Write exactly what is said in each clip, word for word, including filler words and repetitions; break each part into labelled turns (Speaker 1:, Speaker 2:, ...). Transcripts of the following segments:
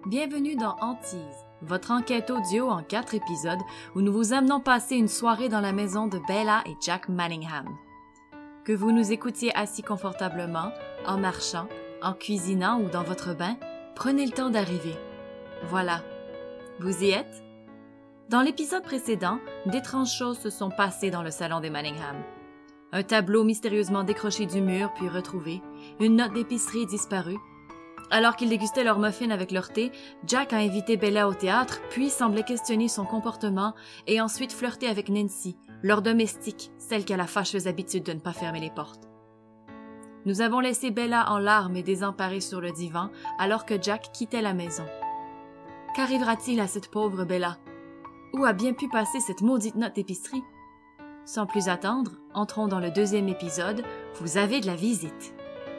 Speaker 1: Bienvenue dans Hantise, votre enquête audio en quatre épisodes où nous vous amenons passer une soirée dans la maison de Bella et Jack Manningham. Que vous nous écoutiez assis confortablement, en marchant, en cuisinant ou dans votre bain, prenez le temps d'arriver. Voilà. Vous y êtes? Dans l'épisode précédent, d'étranges choses se sont passées dans le salon des Manningham. Un tableau mystérieusement décroché du mur puis retrouvé, une note d'épicerie disparue. Alors qu'ils dégustaient leur muffin avec leur thé, Jack a invité Bella au théâtre, puis semblait questionner son comportement et ensuite flirter avec Nancy, leur domestique, celle qui a la fâcheuse habitude de ne pas fermer les portes. Nous avons laissé Bella en larmes et désemparée sur le divan alors que Jack quittait la maison. Qu'arrivera-t-il à cette pauvre Bella? Où a bien pu passer cette maudite note d'épicerie? Sans plus attendre, entrons dans le deuxième épisode. Vous avez de la visite.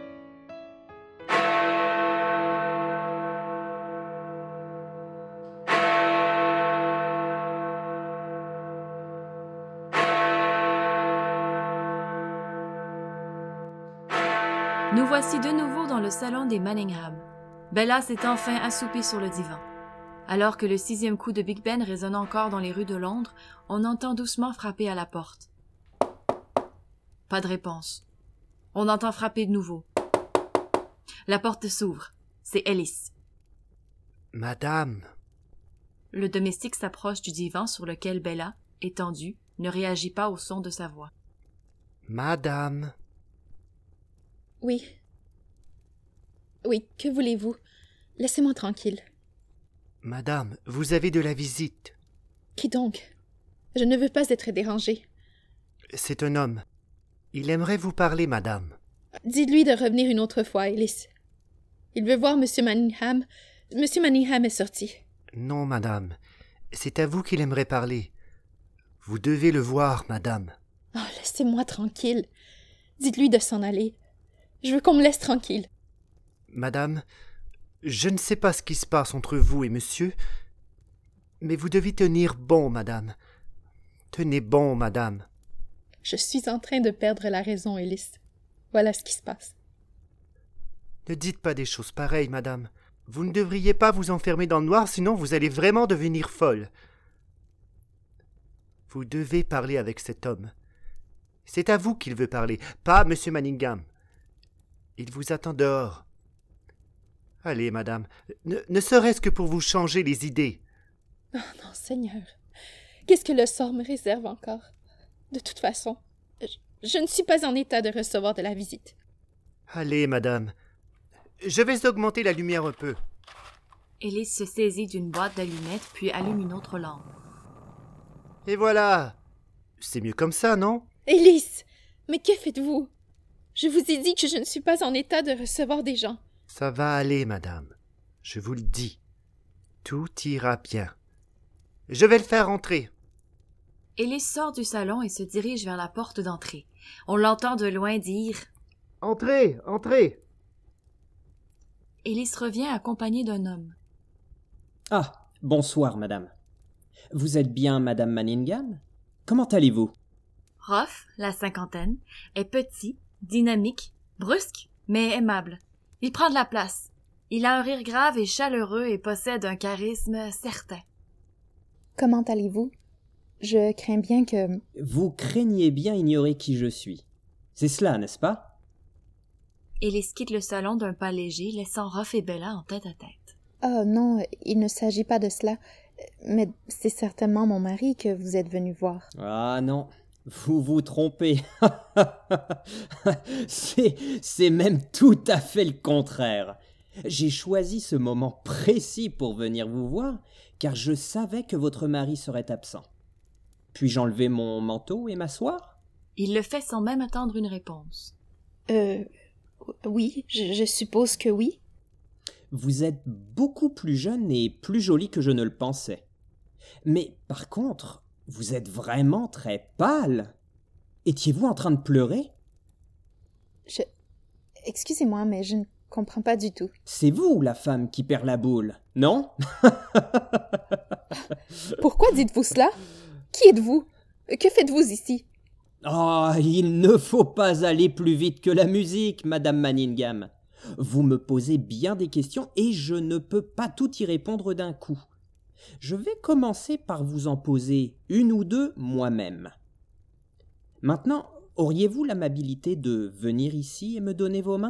Speaker 1: Nous voici de nouveau dans le salon des Manningham. Bella s'est enfin assoupie sur le divan. Alors que le sixième coup de Big Ben résonne encore dans les rues de Londres, on entend doucement frapper à la porte. Pas de réponse. On entend frapper de nouveau. La porte s'ouvre. C'est Ellis.
Speaker 2: Madame.
Speaker 1: Le domestique s'approche du divan sur lequel Bella, étendue, ne réagit pas au son de sa voix.
Speaker 2: Madame.
Speaker 3: Oui. Oui, que voulez-vous? Laissez-moi tranquille.
Speaker 2: Madame, vous avez de la visite.
Speaker 3: Qui donc? Je ne veux pas être dérangée.
Speaker 2: C'est un homme. Il aimerait vous parler, madame.
Speaker 3: Dites-lui de revenir une autre fois, Ellis. Il veut voir Monsieur Manningham. Monsieur Manningham est sorti.
Speaker 2: Non, madame. C'est à vous qu'il aimerait parler. Vous devez le voir, madame.
Speaker 3: Oh, laissez-moi tranquille. Dites-lui de s'en aller. Je veux qu'on me laisse tranquille.
Speaker 2: Madame, je ne sais pas ce qui se passe entre vous et monsieur, mais vous devez tenir bon, madame. Tenez bon, madame.
Speaker 3: Je suis en train de perdre la raison, Ellis. Voilà ce qui se passe.
Speaker 2: Ne dites pas des choses pareilles, madame. Vous ne devriez pas vous enfermer dans le noir, sinon vous allez vraiment devenir folle. Vous devez parler avec cet homme. C'est à vous qu'il veut parler, pas à Monsieur Manningham. Il vous attend dehors. Allez, madame, ne, ne serait-ce que pour vous changer les idées.
Speaker 3: Oh non, Seigneur, qu'est-ce que le sort me réserve encore? De toute façon, je, je ne suis pas en état de recevoir de la visite.
Speaker 2: Allez, madame, je vais augmenter la lumière un peu.
Speaker 1: Ellis se saisit d'une boîte d'allumettes puis allume une autre lampe.
Speaker 2: Et voilà. C'est mieux comme ça, non?
Speaker 3: Ellis, mais que faites-vous? Je vous ai dit que je ne suis pas en état de recevoir des gens.
Speaker 2: Ça va aller, madame. Je vous le dis. Tout ira bien. Je vais le faire entrer.
Speaker 1: Ellis sort du salon et se dirige vers la porte d'entrée. On l'entend de loin dire «
Speaker 2: Entrez, entrez !»
Speaker 1: Ellis revient accompagné d'un homme.
Speaker 4: « Ah, bonsoir, madame. Vous êtes bien madame Manningham? Comment allez-vous? »
Speaker 1: Roth, la cinquantaine, est petit, dynamique, brusque, mais aimable. Il prend de la place. Il a un rire grave et chaleureux et possède un charisme certain.
Speaker 3: Comment allez-vous? Je crains bien que...
Speaker 4: Vous craignez bien ignorer qui je suis. C'est cela, n'est-ce pas?
Speaker 1: Ellis quitte le salon d'un pas léger, laissant Roth et Bella en tête à tête.
Speaker 3: Oh non, il ne s'agit pas de cela. Mais c'est certainement mon mari que vous êtes venu voir.
Speaker 4: Ah non, vous vous trompez. c'est, c'est même tout à fait le contraire. J'ai choisi ce moment précis pour venir vous voir, car je savais que votre mari serait absent. Puis-je enlever mon manteau et m'asseoir?
Speaker 1: Il le fait sans même attendre une réponse.
Speaker 3: Euh... Oui, je, je suppose que oui.
Speaker 4: Vous êtes beaucoup plus jeune et plus jolie que je ne le pensais. Mais par contre, vous êtes vraiment très pâle. Étiez-vous en train de pleurer?
Speaker 3: Je... Excusez-moi, mais je ne comprends pas du tout.
Speaker 4: C'est vous, la femme qui perd la boule, non?
Speaker 3: Pourquoi dites-vous cela? Qui êtes-vous? Que faites-vous ici?
Speaker 4: Ah, oh, il ne faut pas aller plus vite que la musique, madame Manningham. Vous me posez bien des questions et je ne peux pas tout y répondre d'un coup. Je vais commencer par vous en poser une ou deux moi-même. Maintenant, auriez-vous l'amabilité de venir ici et me donner vos mains ?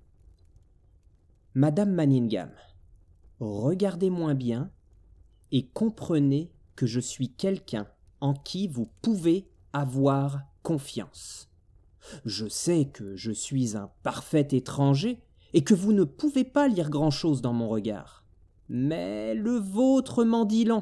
Speaker 4: Madame Manningham, regardez-moi bien et comprenez que je suis quelqu'un en qui vous pouvez avoir confiance. Je sais que je suis un parfait étranger et que vous ne pouvez pas lire grand-chose dans mon regard. Mais le vôtre m'en dit long.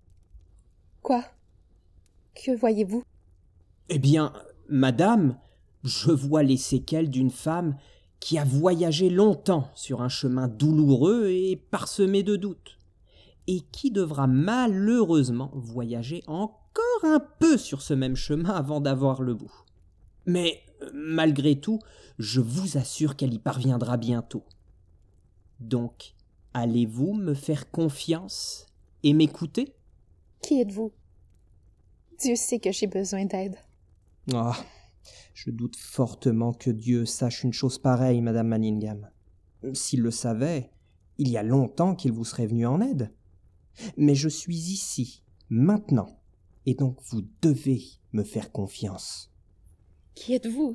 Speaker 3: Quoi? Que voyez-vous?
Speaker 4: Eh bien, madame, je vois les séquelles d'une femme qui a voyagé longtemps sur un chemin douloureux et parsemé de doutes, et qui devra malheureusement voyager encore un peu sur ce même chemin avant d'avoir le bout. Mais, malgré tout, je vous assure qu'elle y parviendra bientôt. Donc, allez-vous me faire confiance et m'écouter ?
Speaker 3: Qui êtes-vous? Dieu sait que j'ai besoin d'aide.
Speaker 4: Ah, je doute fortement que Dieu sache une chose pareille, Madame Manningham. S'il le savait, il y a longtemps qu'il vous serait venu en aide. Mais je suis ici, maintenant, et donc vous devez me faire confiance.
Speaker 3: Qui êtes-vous?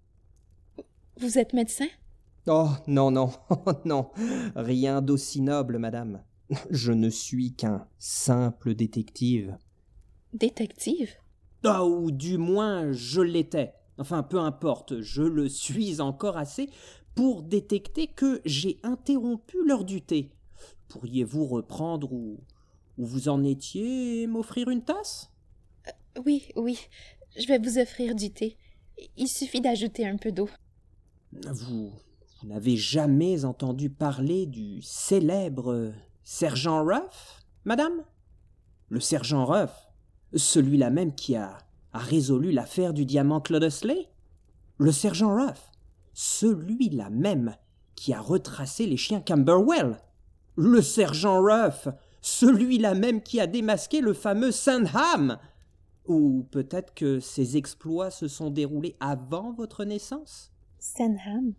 Speaker 3: Vous êtes médecin?
Speaker 4: Oh, non, non, non, rien d'aussi noble, madame. Je ne suis qu'un simple détective.
Speaker 3: Détective?
Speaker 4: Ah, ou du moins, je l'étais. Enfin, peu importe, je le suis encore assez pour détecter que j'ai interrompu l'heure du thé. Pourriez-vous reprendre où, où vous en étiez et m'offrir une tasse?
Speaker 3: euh, Oui, oui, je vais vous offrir du thé. Il suffit d'ajouter un peu d'eau.
Speaker 4: Vous, vous n'avez jamais entendu parler du célèbre sergent Ruff, madame? Le sergent Ruff, celui-là même qui a, a résolu l'affaire du diamant Clodesley? Le sergent Ruff, celui-là même qui a retracé les chiens Camberwell? Le sergent Ruff, celui-là même qui a démasqué le fameux Sandham? Ou peut-être que ces exploits se sont déroulés avant votre naissance?
Speaker 3: Sandham?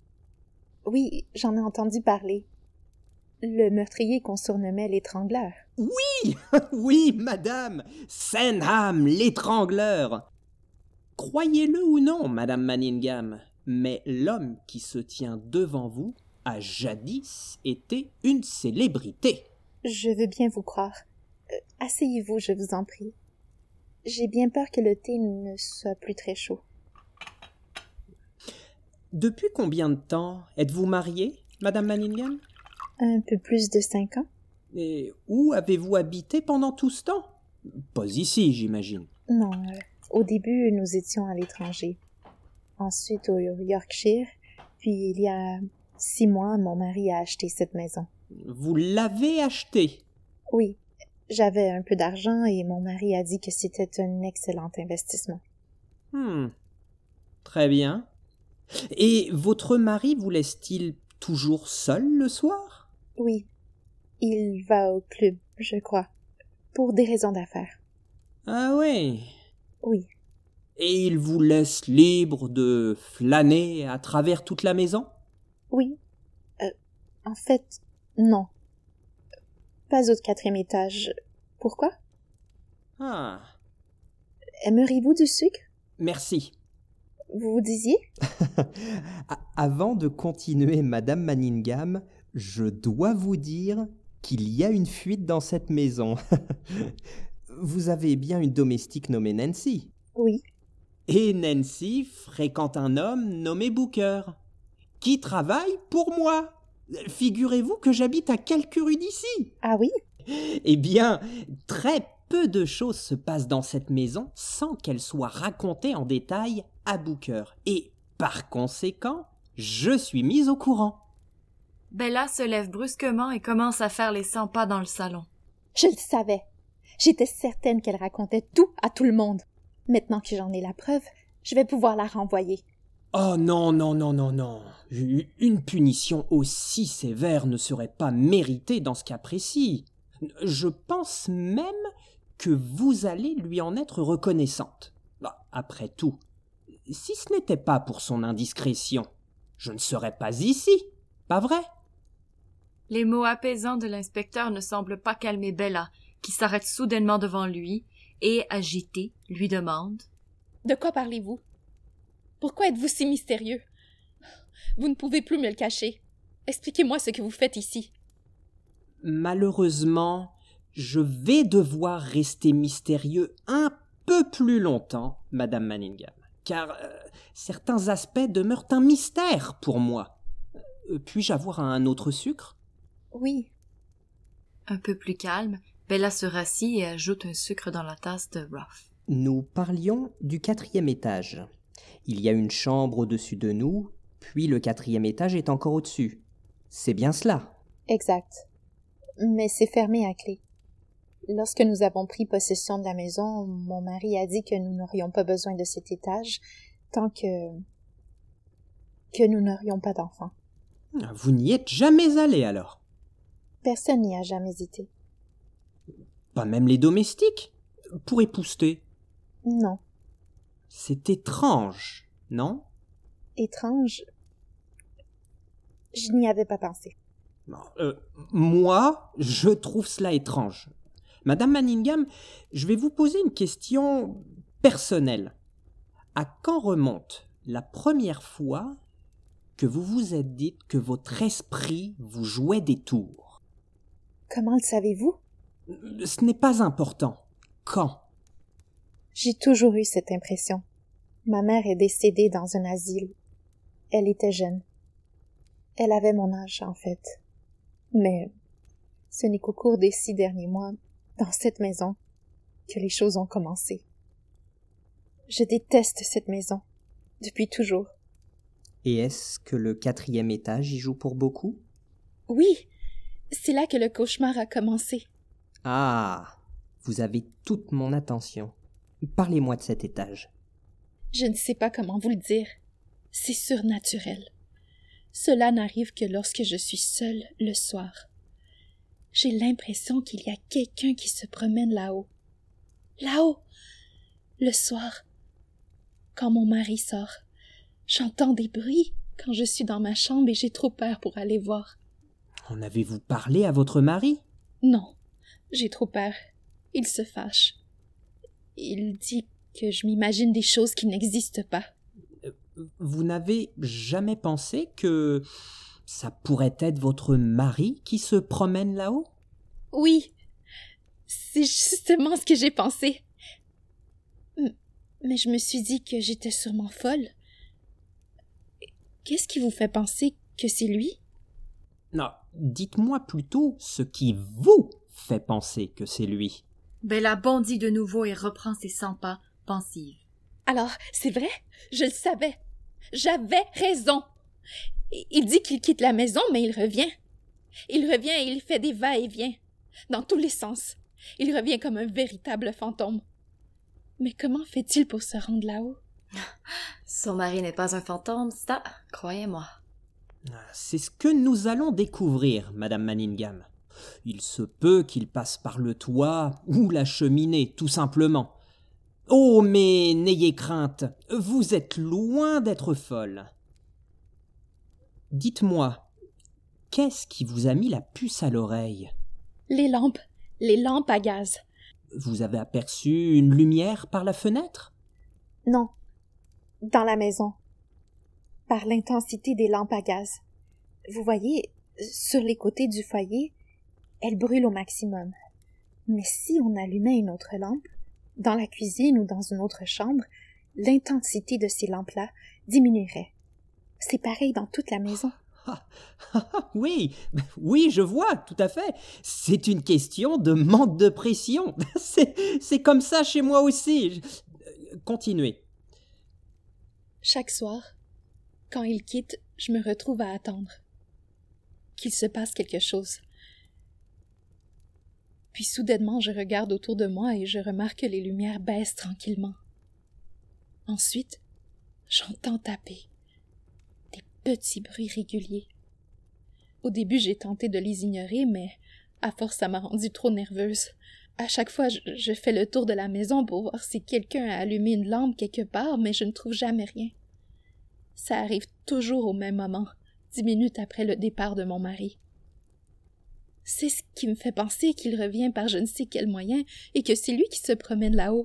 Speaker 3: Oui, j'en ai entendu parler. Le meurtrier qu'on surnommait l'étrangleur.
Speaker 4: Oui, oui, madame, Sandham, l'étrangleur. Croyez-le ou non, madame Manningham, mais l'homme qui se tient devant vous a jadis été une célébrité.
Speaker 3: Je veux bien vous croire. Euh, asseyez-vous, je vous en prie. J'ai bien peur que le thé ne soit plus très chaud.
Speaker 4: Depuis combien de temps êtes-vous mariée, madame Manningham?
Speaker 3: Un peu plus de cinq ans?
Speaker 4: Et où avez-vous habité pendant tout ce temps? Pas ici, j'imagine.
Speaker 3: Non, euh, au début, nous étions à l'étranger. Ensuite au Yorkshire, puis il y a six mois, mon mari a acheté cette maison.
Speaker 4: Vous l'avez achetée?
Speaker 3: Oui, j'avais un peu d'argent et mon mari a dit que c'était un excellent investissement.
Speaker 4: Hmm, très bien. Et votre mari vous laisse-t-il toujours seul le soir?
Speaker 3: Oui, il va au club, je crois, pour des raisons d'affaires.
Speaker 4: Ah oui.
Speaker 3: Oui.
Speaker 4: Et il vous laisse libre de flâner à travers toute la maison?
Speaker 3: Oui. Euh, en fait, non. Pas au quatrième étage. Pourquoi?
Speaker 4: Ah.
Speaker 3: Aimeriez-vous du sucre?
Speaker 4: Merci.
Speaker 3: Vous vous disiez?
Speaker 4: Avant de continuer, madame Manningham, je dois vous dire qu'il y a une fuite dans cette maison. Vous avez bien une domestique nommée Nancy?
Speaker 3: Oui.
Speaker 4: Et Nancy fréquente un homme nommé Booker, qui travaille pour moi. Figurez-vous que j'habite à quelques rues d'ici.
Speaker 3: Ah oui?
Speaker 4: Eh bien, très peu de choses se passent dans cette maison sans qu'elles soient racontées en détail à Booker. Et par conséquent, je suis mise au courant.
Speaker 1: Bella se lève brusquement et commence à faire les cent pas dans le salon.
Speaker 3: Je le savais. J'étais certaine qu'elle racontait tout à tout le monde. Maintenant que j'en ai la preuve, je vais pouvoir la renvoyer.
Speaker 4: Oh non, non, non, non, non. Une punition aussi sévère ne serait pas méritée dans ce cas précis. Je pense même que vous allez lui en être reconnaissante. Après tout, si ce n'était pas pour son indiscrétion, je ne serais pas ici, pas vrai?
Speaker 1: Les mots apaisants de l'inspecteur ne semblent pas calmer Bella, qui s'arrête soudainement devant lui et, agitée, lui demande
Speaker 5: « De quoi parlez-vous? Pourquoi êtes-vous si mystérieux? Vous ne pouvez plus me le cacher. Expliquez-moi ce que vous faites ici. »
Speaker 4: Malheureusement, je vais devoir rester mystérieux un peu plus longtemps, Madame Manningham, car euh, certains aspects demeurent un mystère pour moi. Euh, puis-je avoir un autre sucre?
Speaker 3: Oui.
Speaker 1: Un peu plus calme, Bella se rassit et ajoute un sucre dans la tasse de Ruff.
Speaker 4: Nous parlions du quatrième étage. Il y a une chambre au-dessus de nous, puis le quatrième étage est encore au-dessus. C'est bien cela?
Speaker 3: Exact. Mais c'est fermé à clé. Lorsque nous avons pris possession de la maison, mon mari a dit que nous n'aurions pas besoin de cet étage tant que... que nous n'aurions pas d'enfants.
Speaker 4: Vous n'y êtes jamais allé alors?
Speaker 3: Personne n'y a jamais été.
Speaker 4: Pas même les domestiques? Pour épouster?
Speaker 3: Non.
Speaker 4: C'est étrange, non?
Speaker 3: Étrange? Je n'y avais pas pensé.
Speaker 4: Euh, moi, je trouve cela étrange. Madame Manningham, je vais vous poser une question personnelle. À quand remonte la première fois que vous vous êtes dit que votre esprit vous jouait des tours?
Speaker 3: Comment le savez-vous?
Speaker 4: Ce n'est pas important. Quand?
Speaker 3: J'ai toujours eu cette impression. Ma mère est décédée dans un asile. Elle était jeune. Elle avait mon âge, en fait. Mais ce n'est qu'au cours des six derniers mois, dans cette maison, que les choses ont commencé. Je déteste cette maison, depuis toujours.
Speaker 4: Et est-ce que le quatrième étage y joue pour beaucoup?
Speaker 5: Oui, c'est là que le cauchemar a commencé.
Speaker 4: Ah, vous avez toute mon attention. Parlez-moi de cet étage.
Speaker 5: Je ne sais pas comment vous le dire. C'est surnaturel. Cela n'arrive que lorsque je suis seule le soir. J'ai l'impression qu'il y a quelqu'un qui se promène là-haut. Là-haut! Le soir, quand mon mari sort, j'entends des bruits quand je suis dans ma chambre et j'ai trop peur pour aller voir.
Speaker 4: En avez-vous parlé à votre mari?
Speaker 5: Non, j'ai trop peur. Il se fâche. Il dit que je m'imagine des choses qui n'existent pas.
Speaker 4: Vous n'avez jamais pensé que ça pourrait être votre mari qui se promène là-haut?
Speaker 5: Oui, c'est justement ce que j'ai pensé. Mais je me suis dit que j'étais sûrement folle. Qu'est-ce qui vous fait penser que c'est lui?
Speaker 4: Non, dites-moi plutôt ce qui vous fait penser que c'est lui.
Speaker 1: Bella bondit de nouveau et reprend ses cent pas, pensive.
Speaker 5: Alors, c'est vrai? Je le savais. J'avais raison. Il dit qu'il quitte la maison, mais il revient. Il revient et il fait des va-et-vient, dans tous les sens. Il revient comme un véritable fantôme. Mais comment fait-il pour se rendre là-haut?
Speaker 1: Son mari n'est pas un fantôme, ça, croyez-moi.
Speaker 4: C'est ce que nous allons découvrir, Madame Manningham. Il se peut qu'il passe par le toit ou la cheminée, tout simplement. Oh, mais n'ayez crainte, vous êtes loin d'être folle. Dites-moi, qu'est-ce qui vous a mis la puce à l'oreille?
Speaker 5: Les lampes, les lampes à gaz.
Speaker 4: Vous avez aperçu une lumière par la fenêtre?
Speaker 3: Non, dans la maison. Par l'intensité des lampes à gaz. Vous voyez, sur les côtés du foyer, elles brûlent au maximum. Mais si on allumait une autre lampe, dans la cuisine ou dans une autre chambre, l'intensité de ces lampes-là diminuerait. C'est pareil dans toute la maison.
Speaker 4: Ah, ah, oui, oui, je vois, tout à fait. C'est une question de manque de pression. C'est, c'est comme ça chez moi aussi. Continuez.
Speaker 5: Chaque soir, quand il quitte, je me retrouve à attendre qu'il se passe quelque chose. Puis soudainement, je regarde autour de moi et je remarque que les lumières baissent tranquillement. Ensuite, j'entends taper. Des petits bruits réguliers. Au début, j'ai tenté de les ignorer, mais à force, ça m'a rendue trop nerveuse. À chaque fois, je, je fais le tour de la maison pour voir si quelqu'un a allumé une lampe quelque part, mais je ne trouve jamais rien. Ça arrive toujours au même moment, dix minutes après le départ de mon mari. C'est ce qui me fait penser qu'il revient par je ne sais quel moyen et que c'est lui qui se promène là-haut.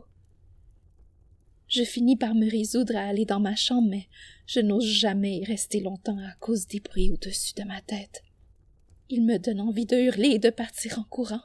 Speaker 5: Je finis par me résoudre à aller dans ma chambre, mais je n'ose jamais y rester longtemps à cause des bruits au-dessus de ma tête. Il me donne envie de hurler et de partir en courant.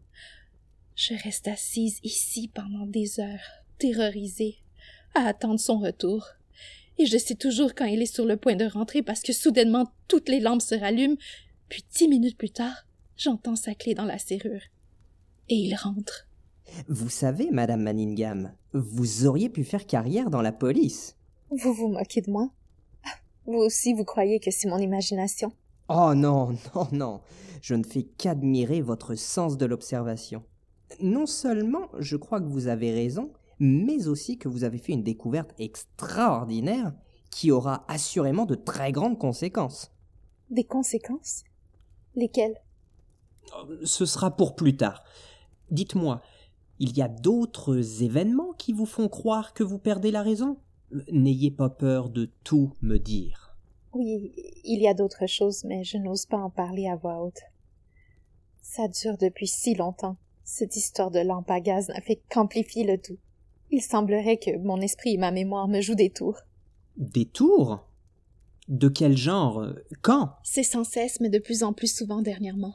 Speaker 5: Je reste assise ici pendant des heures, terrorisée, à attendre son retour. Et je sais toujours quand il est sur le point de rentrer parce que soudainement toutes les lampes se rallument, puis dix minutes plus tard, j'entends sa clé dans la serrure. Et il rentre.
Speaker 4: Vous savez, Madame Manningham, vous auriez pu faire carrière dans la police.
Speaker 3: Vous vous moquez de moi? Vous aussi, vous croyez que c'est mon imagination?
Speaker 4: Oh non, non, non, je ne fais qu'admirer votre sens de l'observation. Non seulement je crois que vous avez raison, mais aussi que vous avez fait une découverte extraordinaire qui aura assurément de très grandes conséquences.
Speaker 3: Des conséquences? Lesquelles?
Speaker 4: Ce sera pour plus tard. Dites-moi, il y a d'autres événements qui vous font croire que vous perdez la raison? N'ayez pas peur de tout me dire.
Speaker 3: Oui, il y a d'autres choses, mais je n'ose pas en parler à voix haute. Ça dure depuis si longtemps. Cette histoire de lampe à gaz n'a fait qu'amplifier le tout. Il semblerait que mon esprit et ma mémoire me jouent des tours.
Speaker 4: Des tours? De quel genre? Quand?
Speaker 5: C'est sans cesse, mais de plus en plus souvent dernièrement.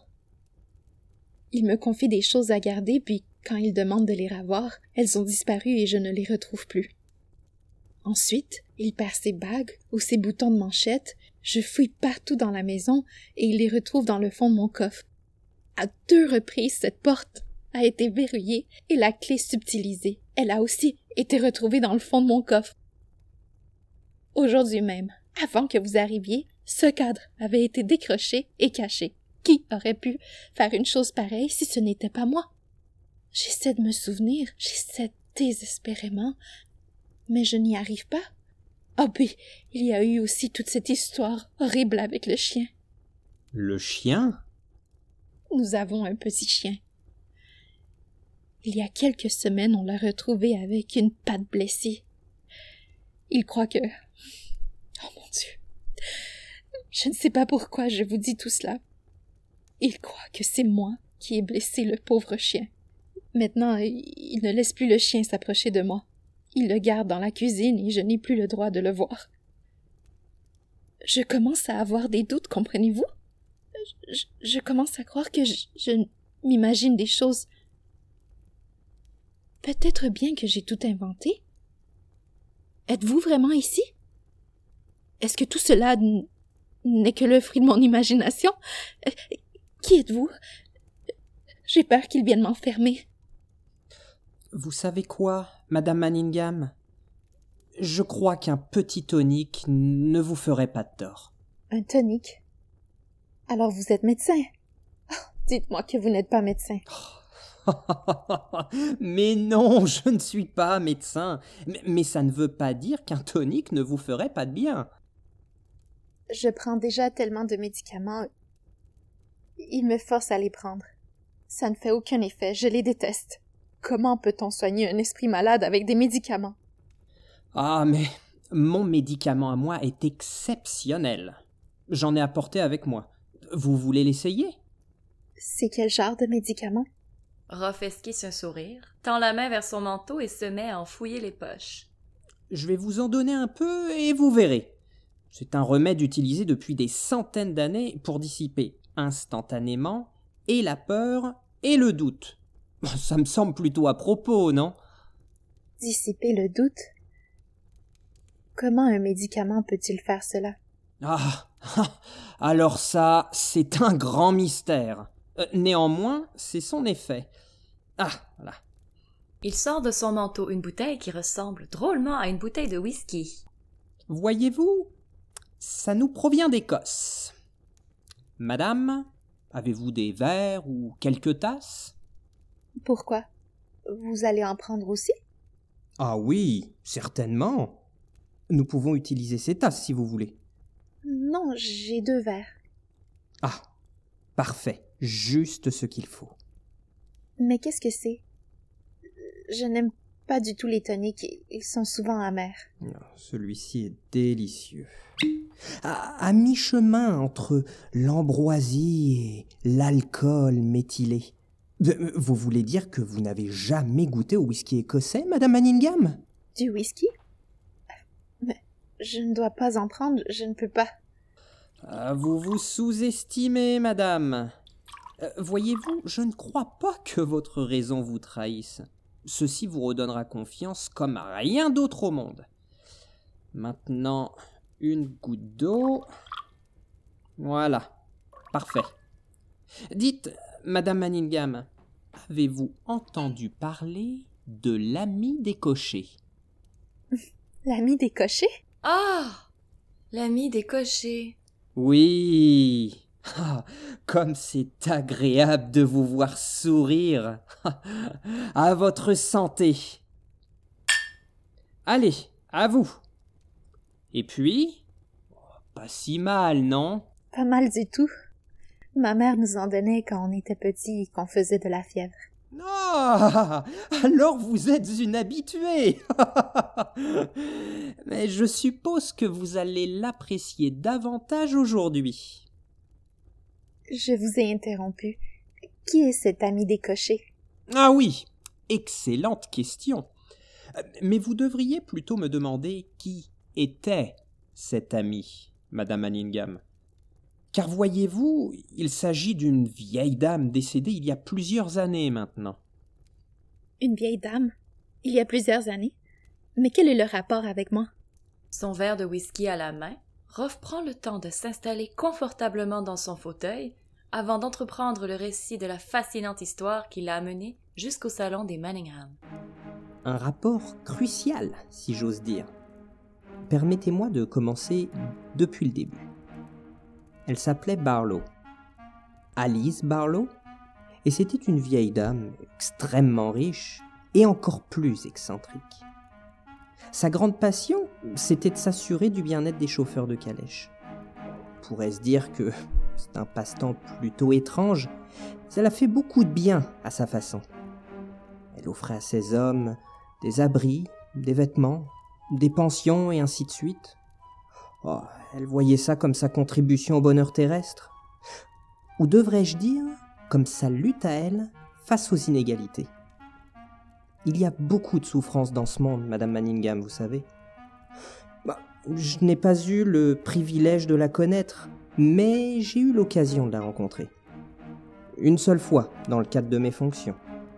Speaker 5: Il me confie des choses à garder, puis quand il demande de les revoir, elles ont disparu et je ne les retrouve plus. Ensuite, il perd ses bagues ou ses boutons de manchette. Je fouille partout dans la maison et il les retrouve dans le fond de mon coffre. À deux reprises, cette porte a été verrouillée et la clé subtilisée. Elle a aussi été retrouvée dans le fond de mon coffre. Aujourd'hui même, avant que vous arriviez, ce cadre avait été décroché et caché. Qui aurait pu faire une chose pareille si ce n'était pas moi? J'essaie de me souvenir, j'essaie désespérément, mais je n'y arrive pas. Oh puis, il y a eu aussi toute cette histoire horrible avec le chien.
Speaker 4: Le chien?
Speaker 5: Nous avons un petit chien. Il y a quelques semaines, on l'a retrouvé avec une patte blessée. Il croit que... Oh mon Dieu! Je ne sais pas pourquoi je vous dis tout cela. Il croit que c'est moi qui ai blessé le pauvre chien. Maintenant, il ne laisse plus le chien s'approcher de moi. Il le garde dans la cuisine et je n'ai plus le droit de le voir. Je commence à avoir des doutes, comprenez-vous? Je, je commence à croire que je, je m'imagine des choses. Peut-être bien que j'ai tout inventé. Êtes-vous vraiment ici? Est-ce que tout cela n- n'est que le fruit de mon imagination? Qui êtes-vous? J'ai peur qu'il vienne m'enfermer.
Speaker 4: Vous savez quoi, Madame Manningham? Je crois qu'un petit tonique ne vous ferait pas de tort.
Speaker 3: Un tonique? Alors vous êtes médecin? Oh, dites-moi que vous n'êtes pas médecin.
Speaker 4: Mais non, je ne suis pas médecin. Mais, mais ça ne veut pas dire qu'un tonique ne vous ferait pas de bien.
Speaker 3: Je prends déjà tellement de médicaments. Ils me forcent à les prendre. Ça ne fait aucun effet, je les déteste. Comment peut-on soigner un esprit malade avec des médicaments?
Speaker 4: Ah, mais mon médicament à moi est exceptionnel. J'en ai apporté avec moi. Vous voulez l'essayer?
Speaker 3: C'est quel genre de médicament?
Speaker 1: Ruff esquisse un sourire, tend la main vers son manteau et se met à en fouiller les poches.
Speaker 4: Je vais vous en donner un peu et vous verrez. C'est un remède utilisé depuis des centaines d'années pour dissiper instantanément et la peur et le doute. Ça me semble plutôt à propos, non?
Speaker 3: Dissiper le doute? Comment un médicament peut-il faire cela?
Speaker 4: Ah, alors ça, c'est un grand mystère. Euh, néanmoins, c'est son effet. Ah, voilà.
Speaker 1: Il sort de son manteau une bouteille qui ressemble drôlement à une bouteille de whisky.
Speaker 4: Voyez-vous, ça nous provient d'Écosse. Madame, avez-vous des verres ou quelques tasses?
Speaker 3: Pourquoi? Vous allez en prendre aussi?
Speaker 4: Ah oui, certainement. Nous pouvons utiliser ces tasses si vous voulez.
Speaker 3: Non, j'ai deux verres.
Speaker 4: Ah, parfait, juste ce qu'il faut.
Speaker 3: Mais qu'est-ce que c'est? Je n'aime Pas du tout les toniques, ils sont souvent amers.
Speaker 4: Oh, celui-ci est délicieux. À, à mi-chemin entre l'ambroisie et l'alcool méthylé. Vous voulez dire que vous n'avez jamais goûté au whisky écossais, Madame Manningham?
Speaker 3: Du whisky? Mais je ne dois pas en prendre, je ne peux pas.
Speaker 4: Ah, vous vous sous-estimez, Madame. Euh, voyez-vous, je ne crois pas que votre raison vous trahisse. Ceci vous redonnera confiance comme rien d'autre au monde. Maintenant, une goutte d'eau. Voilà, parfait. Dites, Madame Manningham, avez-vous entendu parler de l'ami des cochers?
Speaker 3: L'ami des cochers?
Speaker 1: Ah! L'ami des cochers.
Speaker 4: Oui. Ah, comme c'est agréable de vous voir sourire. À votre santé. Allez, à vous. Et puis, pas si mal, non?
Speaker 3: Pas mal du tout. Ma mère nous en donnait quand on était petits et qu'on faisait de la fièvre.
Speaker 4: Ah, alors vous êtes une habituée. Mais je suppose que vous allez l'apprécier davantage aujourd'hui.
Speaker 3: Je vous ai interrompu. Qui est cet ami des cochers?
Speaker 4: Ah oui, excellente question. Mais vous devriez plutôt me demander qui était cet ami, Madame Manningham. Car voyez-vous, il s'agit d'une vieille dame décédée il y a plusieurs années maintenant.
Speaker 3: Une vieille dame? Il y a plusieurs années? Mais quel est le rapport avec moi?
Speaker 1: Son verre de whisky à la main, Rolf prend le temps de s'installer confortablement dans son fauteuil avant d'entreprendre le récit de la fascinante histoire qui l'a amené jusqu'au salon des Manningham.
Speaker 4: Un rapport crucial, si j'ose dire. Permettez-moi de commencer depuis le début. Elle s'appelait Barlow, Alice Barlow, et c'était une vieille dame extrêmement riche et encore plus excentrique. Sa grande passion, c'était de s'assurer du bien-être des chauffeurs de calèche. On pourrait se dire que c'est un passe-temps plutôt étrange, mais elle a fait beaucoup de bien à sa façon. Elle offrait à ces hommes des abris, des vêtements, des pensions et ainsi de suite. Oh, elle voyait ça comme sa contribution au bonheur terrestre. Ou devrais-je dire, comme sa lutte à elle face aux inégalités. Il y a beaucoup de souffrances dans ce monde, Madame Manningham, vous savez. Bah, je n'ai pas eu le privilège de la connaître, mais j'ai eu l'occasion de la rencontrer. Une seule fois, dans le cadre de mes fonctions.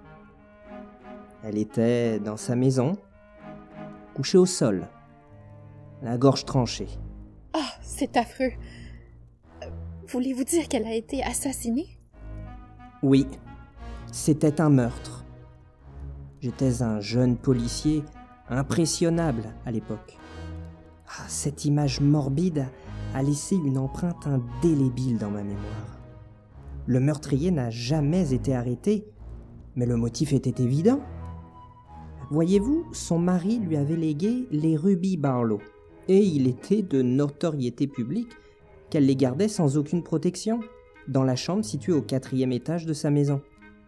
Speaker 4: Elle était dans sa maison, couchée au sol, la gorge tranchée.
Speaker 3: Ah, oh, c'est affreux. Euh, voulez-vous dire qu'elle a été assassinée?
Speaker 4: Oui, c'était un meurtre. J'étais un jeune policier impressionnable à l'époque. Ah, cette image morbide a laissé une empreinte indélébile dans ma mémoire. Le meurtrier n'a jamais été arrêté, mais le motif était évident. Voyez-vous, son mari lui avait légué les rubis Barlow, et il était de notoriété publique qu'elle les gardait sans aucune protection, dans la chambre située au quatrième étage de sa maison.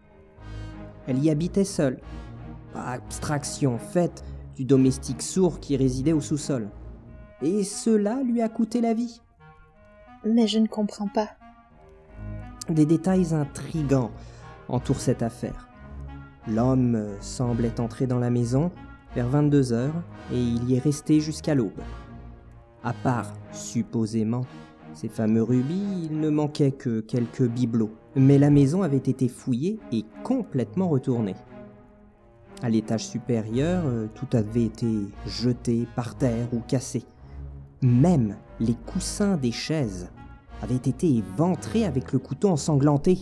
Speaker 4: Elle y habitait seule, abstraction faite du domestique sourd qui résidait au sous-sol. Et cela lui a coûté la vie.
Speaker 3: Mais je ne comprends pas.
Speaker 4: Des détails intrigants entourent cette affaire. L'homme semblait entrer dans la maison vers vingt-deux heures et il y est resté jusqu'à l'aube. À part, supposément, ces fameux rubis, il ne manquait que quelques bibelots. Mais la maison avait été fouillée et complètement retournée. À l'étage supérieur, tout avait été jeté par terre ou cassé. Même les coussins des chaises avaient été éventrés avec le couteau ensanglanté.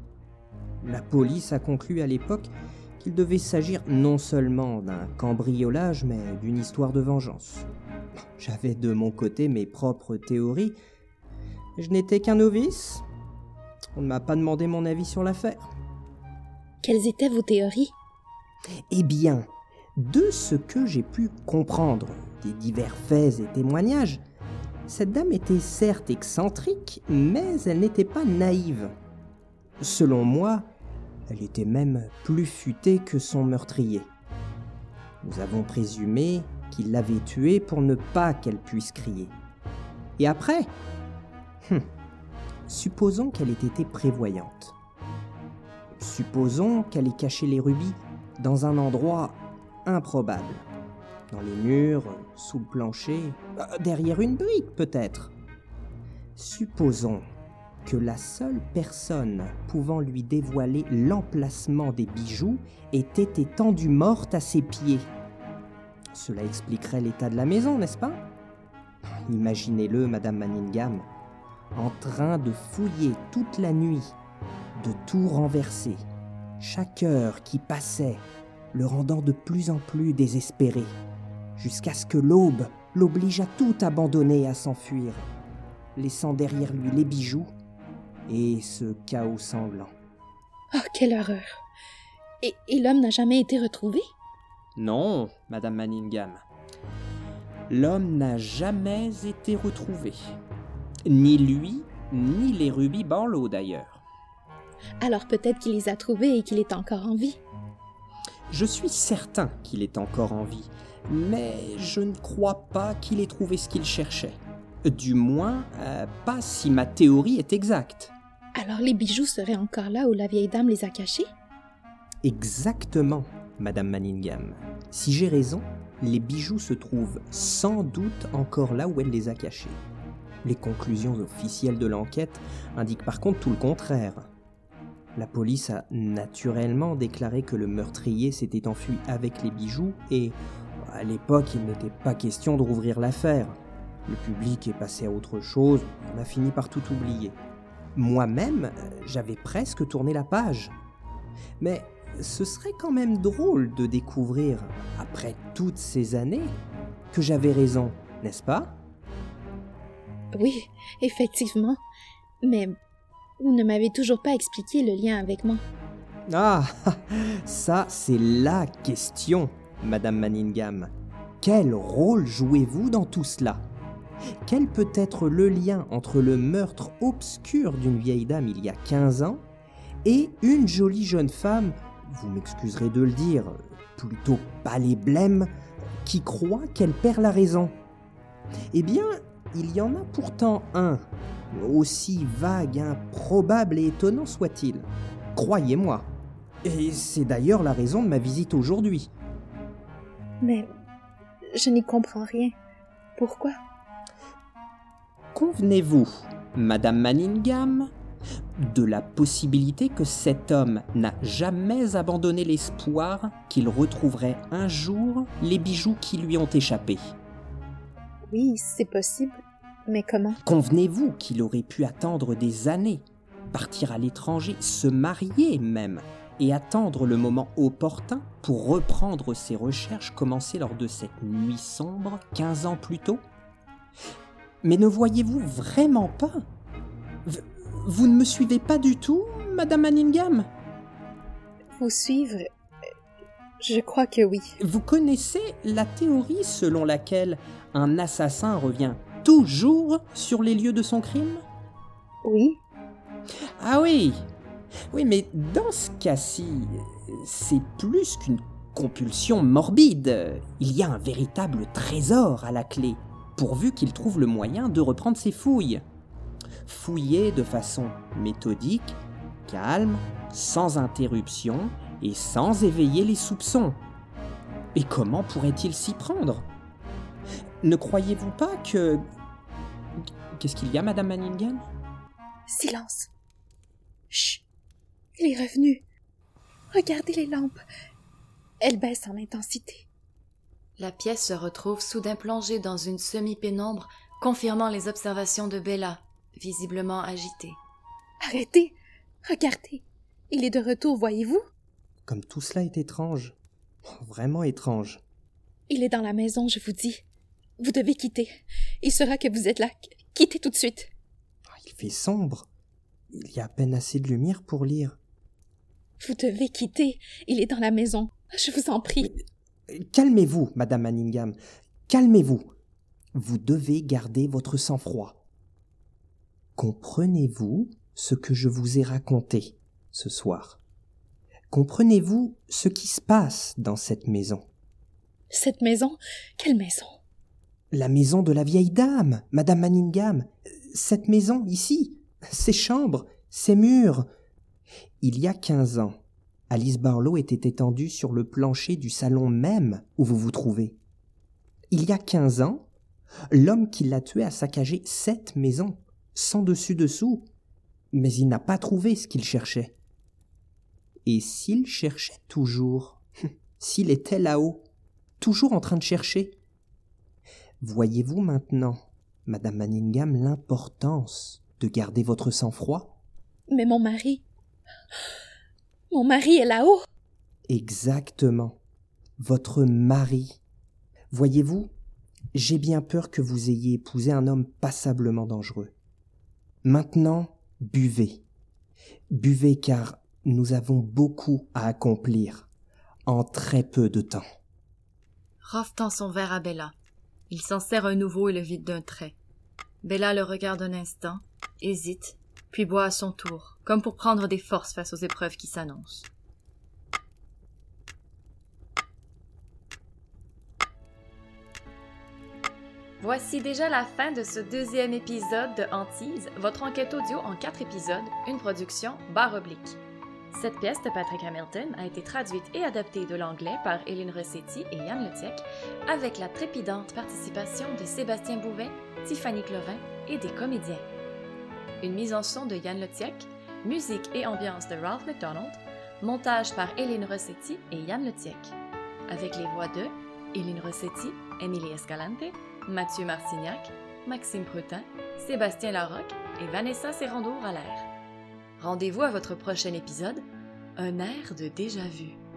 Speaker 4: La police a conclu à l'époque qu'il devait s'agir non seulement d'un cambriolage, mais d'une histoire de vengeance. J'avais de mon côté mes propres théories. Je n'étais qu'un novice. On ne m'a pas demandé mon avis sur l'affaire.
Speaker 3: Quelles étaient vos théories?
Speaker 4: Eh bien, de ce que j'ai pu comprendre des divers faits et témoignages, cette dame était certes excentrique, mais elle n'était pas naïve. Selon moi, elle était même plus futée que son meurtrier. Nous avons présumé qu'il l'avait tuée pour ne pas qu'elle puisse crier. Et après ? hum, Supposons qu'elle ait été prévoyante. Supposons qu'elle ait caché les rubis dans un endroit improbable. Dans les murs, sous le plancher, derrière une brique peut-être. Supposons que la seule personne pouvant lui dévoiler l'emplacement des bijoux était étendue morte à ses pieds. Cela expliquerait l'état de la maison, n'est-ce pas ? Imaginez-le, Madame Manningham, en train de fouiller toute la nuit, de tout renverser, chaque heure qui passait, le rendant de plus en plus désespéré, jusqu'à ce que l'aube l'oblige à tout abandonner et à s'enfuir, laissant derrière lui les bijoux et ce chaos sanglant.
Speaker 5: Oh, quelle horreur! Et, et l'homme n'a jamais été retrouvé?
Speaker 4: Non, Madame Manningham. L'homme n'a jamais été retrouvé. Ni lui, ni les rubis Barlow d'ailleurs.
Speaker 5: Alors peut-être qu'il les a trouvés et qu'il est encore en vie.
Speaker 4: Je suis certain qu'il est encore en vie, mais je ne crois pas qu'il ait trouvé ce qu'il cherchait. Du moins, euh, pas si ma théorie est exacte.
Speaker 5: Alors les bijoux seraient encore là où la vieille dame les a cachés?
Speaker 4: Exactement, Madame Manningham. Si j'ai raison, les bijoux se trouvent sans doute encore là où elle les a cachés. Les conclusions officielles de l'enquête indiquent par contre tout le contraire. La police a naturellement déclaré que le meurtrier s'était enfui avec les bijoux et, à l'époque, il n'était pas question de rouvrir l'affaire. Le public est passé à autre chose, on a fini par tout oublier. Moi-même, j'avais presque tourné la page. Mais ce serait quand même drôle de découvrir, après toutes ces années, que j'avais raison, n'est-ce pas ?
Speaker 5: Oui, effectivement. Mais vous ne m'avez toujours pas expliqué le lien avec moi.
Speaker 4: Ah, ça c'est la question, Madame Manningham. Quel rôle jouez-vous dans tout cela ? Quel peut être le lien entre le meurtre obscur d'une vieille dame il y a quinze ans et une jolie jeune femme, vous m'excuserez de le dire, plutôt pâle et blême, qui croit qu'elle perd la raison ? Eh bien, il y en a pourtant un, aussi vague, improbable et étonnant soit-il. Croyez-moi. Et c'est d'ailleurs la raison de ma visite aujourd'hui.
Speaker 3: Mais je n'y comprends rien. Pourquoi ?
Speaker 4: Convenez-vous, Madame Manningham, de la possibilité que cet homme n'a jamais abandonné l'espoir qu'il retrouverait un jour les bijoux qui lui ont échappé ?
Speaker 3: Oui, c'est possible, mais comment ?
Speaker 4: Convenez-vous qu'il aurait pu attendre des années, partir à l'étranger, se marier même, et attendre le moment opportun pour reprendre ses recherches commencées lors de cette nuit sombre quinze ans plus tôt ? Mais ne voyez-vous vraiment pas ? v- Vous ne me suivez pas du tout, Madame Manningham ?
Speaker 3: Vous suivre ? Je crois que oui.
Speaker 4: Vous connaissez la théorie selon laquelle un assassin revient toujours sur les lieux de son crime ?
Speaker 3: Oui.
Speaker 4: Ah oui, oui, mais dans ce cas-ci, c'est plus qu'une compulsion morbide. Il y a un véritable trésor à la clé, pourvu qu'il trouve le moyen de reprendre ses fouilles. Fouiller de façon méthodique, calme, sans interruption et sans éveiller les soupçons. Et comment pourrait-il s'y prendre ? Ne croyez-vous pas que... Qu'est-ce qu'il y a, Madame Manningham ?
Speaker 3: Silence. Chut. Il est revenu. Regardez les lampes. Elles baissent en intensité.
Speaker 1: La pièce se retrouve soudain plongée dans une semi-pénombre, confirmant les observations de Bella, visiblement agitée.
Speaker 3: Arrêtez. Regardez. Il est de retour, voyez-vous ?
Speaker 4: Comme tout cela est étrange. Vraiment étrange.
Speaker 5: Il est dans la maison, je vous dis. Vous devez quitter. Il saura que vous êtes là. Quittez tout de suite.
Speaker 4: Il fait sombre. Il y a à peine assez de lumière pour lire.
Speaker 5: Vous devez quitter. Il est dans la maison. Je vous en prie.
Speaker 4: Calmez-vous, Madame Manningham. Calmez-vous. Vous devez garder votre sang-froid. Comprenez-vous ce que je vous ai raconté ce soir ? Comprenez-vous ce qui se passe dans cette maison ?
Speaker 5: Cette maison, quelle maison?
Speaker 4: La maison de la vieille dame, Madame Manningham. Cette maison, ici, ces chambres, ces murs. Il y a quinze ans, Alice Barlow était étendue sur le plancher du salon même où vous vous trouvez. Il y a quinze ans, l'homme qui l'a tuée a saccagé sept maisons, sans dessus-dessous, mais il n'a pas trouvé ce qu'il cherchait. Et s'il cherchait toujours, s'il était là-haut, toujours en train de chercher, voyez-vous maintenant, Madame Manningham, l'importance de garder votre sang-froid?
Speaker 5: Mais mon mari... Mon mari est là-haut.
Speaker 4: Exactement. Votre mari. Voyez-vous, j'ai bien peur que vous ayez épousé un homme passablement dangereux. Maintenant, buvez. Buvez car nous avons beaucoup à accomplir en très peu de temps.
Speaker 1: Rolf tend son verre à Bella. Il s'en sert un nouveau et le vide d'un trait. Bella le regarde un instant, hésite, puis boit à son tour, comme pour prendre des forces face aux épreuves qui s'annoncent. Voici déjà la fin de ce deuxième épisode de Hantise, votre enquête audio en quatre épisodes, une production barre oblique. Cette pièce de Patrick Hamilton a été traduite et adaptée de l'anglais par Hélène Rossetti et Yann Letiec, avec la trépidante participation de Sébastien Bouvet, Tiffany Clovin et des comédiens. Une mise en son de Yann Letiec, musique et ambiance de Ralph McDonald, montage par Hélène Rossetti et Yann Letiec, avec les voix de Hélène Rossetti, Émilie Escalante, Mathieu Marcignac, Maxime Prutin, Sébastien Larocque et Vanessa Serrando-Rallaire. Rendez-vous à votre prochain épisode, un air de déjà-vu.